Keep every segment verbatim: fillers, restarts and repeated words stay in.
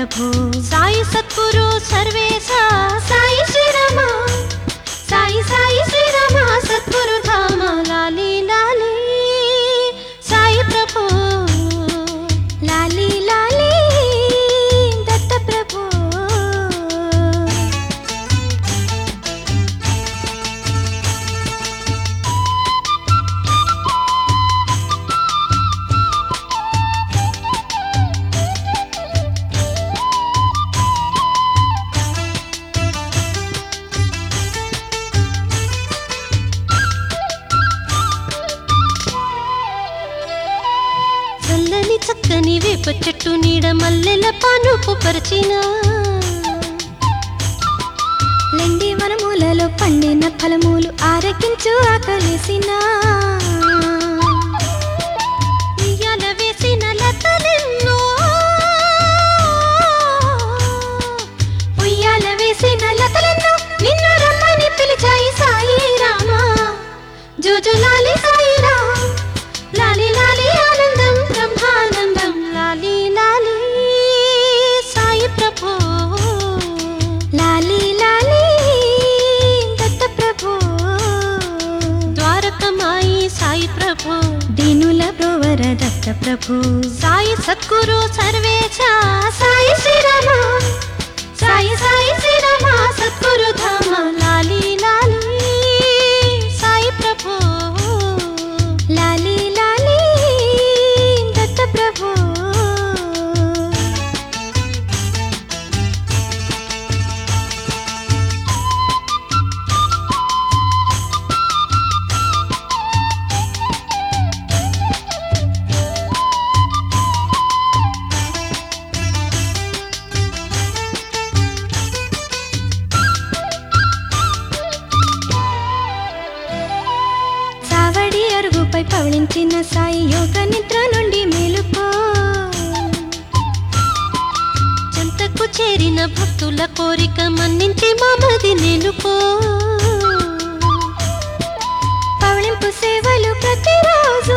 ప్రభు సాయి సద్గురు సర్వేశ సాయి శ్రీరామ సాయి సాయి శ్రీరామ సద్గురు ధామ లాలి లాలి సాయి ప్రభు లాలి లాలి దత్త ప్రభు చల్లని చక్కని వేప చెట్టు నీడ మల్లెల పానుపు పరిచిన లెండి వనమూలలో పండిన ఫలమూలు ఆరగించు ఆకలేసిన ఉయ్యాల వేసిన లతలెన్నో ఉయ్యాల వేసిన లతలెన్నో నిన్ను రమ్మని పిలిచాయి సాయి రామ జోజులాలి సాయి రామ లాలి లాలి ఆనందం బ్రహ్మానందం లాలి లాలి సాయి ప్రభు లాలి లాలి దత్త ప్రభు ద్వారకమాయి సాయి ప్రభు దీనుల బ్రోవర దత్త ప్రభు సాయి సద్గురు సర్వేశ సాయి శ్రీరామ సాయి సాయి శ్రీరామ సద్గురు ధామ లాలి లాలి సాయి ప్రభు లాలి లాలి దత్త ప్రభు సావడి అరుగుపై పవళించిన సాయి యోగ నిద్ర నుండి మేలుకో చెంతకు చేరిన భక్తుల కోరిక మన్నించి మామది నేలుకో పవళింపు సేవలు ప్రతిరోజు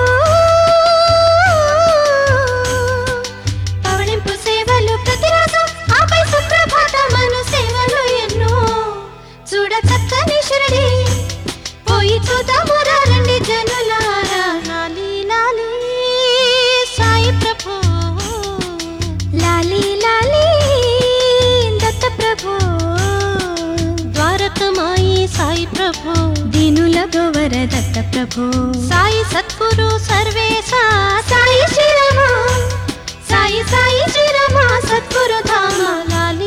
పవళింపు సేవలు ప్రతిరోజు ఆపై సుప్రభాతమను సేవలు ఎన్నో చూడ చక్కని శిరడి పోయి చూద్దాము రండి జనులారా లాలి లాలి సాయి ప్రభు లాలి లాలి దత్త ప్రభు ద్వారకమాయి సాయి ప్రభు దీనుల బ్రోవర దత్త ప్రభు సాయి సద్గురు సర్వేశ సాయి శ్రీరామ సాయి సాయి శ్రీరామ సద్గురు ధామ లాలి